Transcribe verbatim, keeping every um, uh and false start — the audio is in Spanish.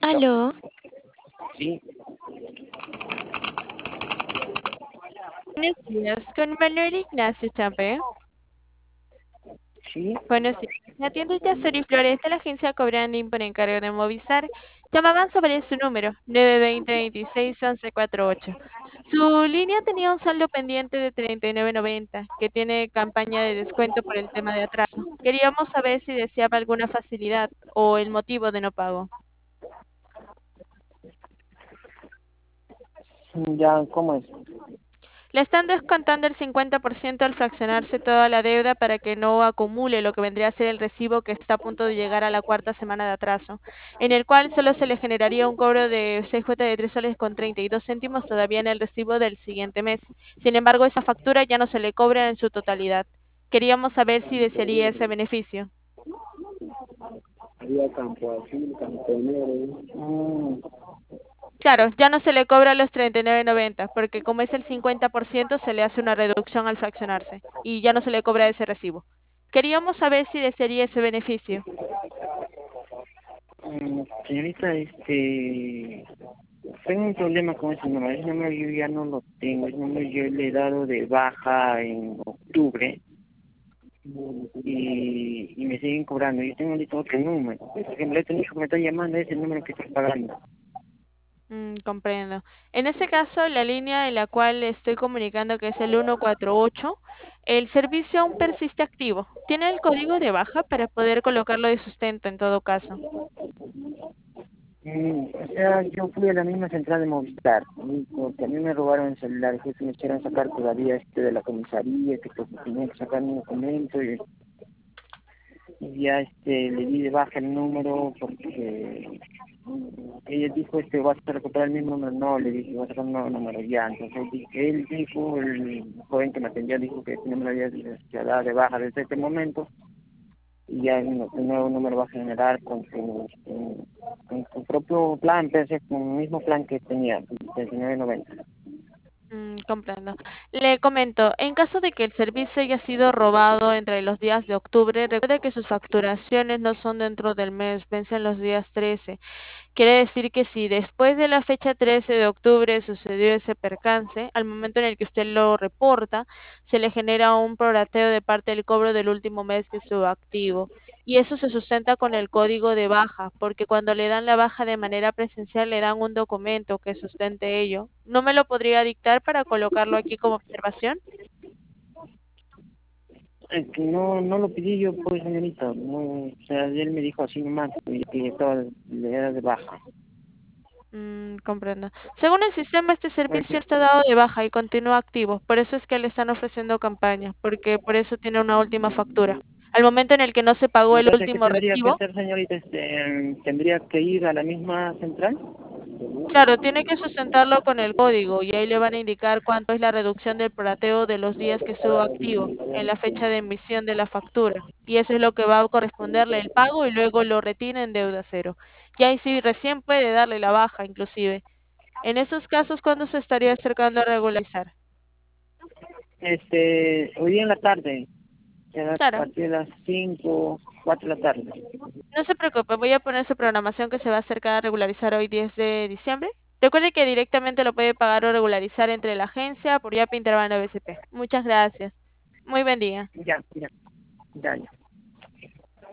Aló, Sí, Buenos días, con Manuel Ignacio Champe. sí. Buenos días. Me atiende Yasuri Flores de la agencia Cobranding por encargo de Movistar. Llamaban sobre su número, nueve dos cero, veintiséis, once cuarenta y ocho. Su línea tenía un saldo pendiente de treinta y nueve noventa, que tiene campaña de descuento por el tema de atraso. Queríamos saber si deseaba alguna facilidad o el motivo de no pago. Ya, ¿cómo es? Le están descontando el cincuenta por ciento al fraccionarse toda la deuda para que no acumule lo que vendría a ser el recibo que está a punto de llegar a la cuarta semana de atraso, en el cual solo se le generaría un cobro de seis cuotas de tres soles con treinta y dos céntimos todavía en el recibo del siguiente mes. Sin embargo, esa factura ya no se le cobra en su totalidad. Queríamos saber si desearía ese beneficio. Había campo azul, camponero. Mm, Claro, ya no se le cobra los treinta y nueve noventa, porque como es el cincuenta por ciento se le hace una reducción al fraccionarse y ya no se le cobra ese recibo. Queríamos saber si desearía ese beneficio. mm, señorita, este, tengo un problema con ese número. Ese número yo ya no lo tengo. Ese número yo le he dado de baja en octubre y, y me siguen cobrando. Yo tengo ahorita otro número. Por ejemplo, este número que me está llamando es el número que estoy pagando. Mm, comprendo. En ese caso, la línea en la cual le estoy comunicando, que es el ciento cuarenta y ocho, el servicio aún persiste activo. Tiene el código de baja para poder colocarlo de sustento en todo caso. Mm, o sea, yo fui a la misma central de Movistar, y porque a mí me robaron el celular, que me hicieron sacar todavía este de la comisaría, que porque tenía que sacar un documento, y, y ya este le di de baja el número porque mm, ella dijo este vas a recuperar el mismo número, no, le dije vas a sacar un nuevo número ya, entonces di- él dijo, el joven que me atendía dijo que ese número había ya dado de baja desde este momento, y ya el, el nuevo número va a generar con su, con, con su propio plan, entonces con el mismo plan que tenía, diecinueve noventa. Mm, comprendo. Le comento, en caso de que el servicio haya sido robado entre los días de octubre, recuerde que sus facturaciones no son dentro del mes, vencen los días trece. Quiere decir que si después de la fecha trece de octubre sucedió ese percance, al momento en el que usted lo reporta, se le genera un prorateo de parte del cobro del último mes que estuvo activo. Y eso se sustenta con el código de baja, porque cuando le dan la baja de manera presencial le dan un documento que sustente ello. ¿No me lo podría dictar para colocarlo aquí como observación? Es que no, no lo pedí yo, pues, señorita, no, o sea, él me dijo así nomás, que que estaba, le era de baja. Mm, comprendo. Según el sistema, este servicio Porque, está dado de baja y continúa activo. Por eso es que le están ofreciendo campaña, porque por eso tiene una última factura. Al momento en el que no se pagó el entonces, ¿qué último tendría que recibo, hacer, señorita? Este, ¿tendría que ir a la misma central? claro, tiene que sustentarlo con el código y ahí le van a indicar cuánto es la reducción del prorateo de los días que estuvo activo en la fecha de emisión de la factura. Y eso es lo que va a corresponderle el pago y luego lo retira en deuda cero. Y ahí sí recién puede darle la baja, inclusive. En esos casos, ¿cuándo se estaría acercando a regularizar? Este, hoy día en la tarde, a Claro, partir de las cinco cuatro de la tarde. no se preocupe, voy a poner su programación que se va a acercar a regularizar hoy diez de diciembre. Recuerde que directamente lo puede pagar o regularizar entre la agencia por Yapi Interbanco B C P. Muchas gracias. Muy buen día. Ya, ya, ya, ya.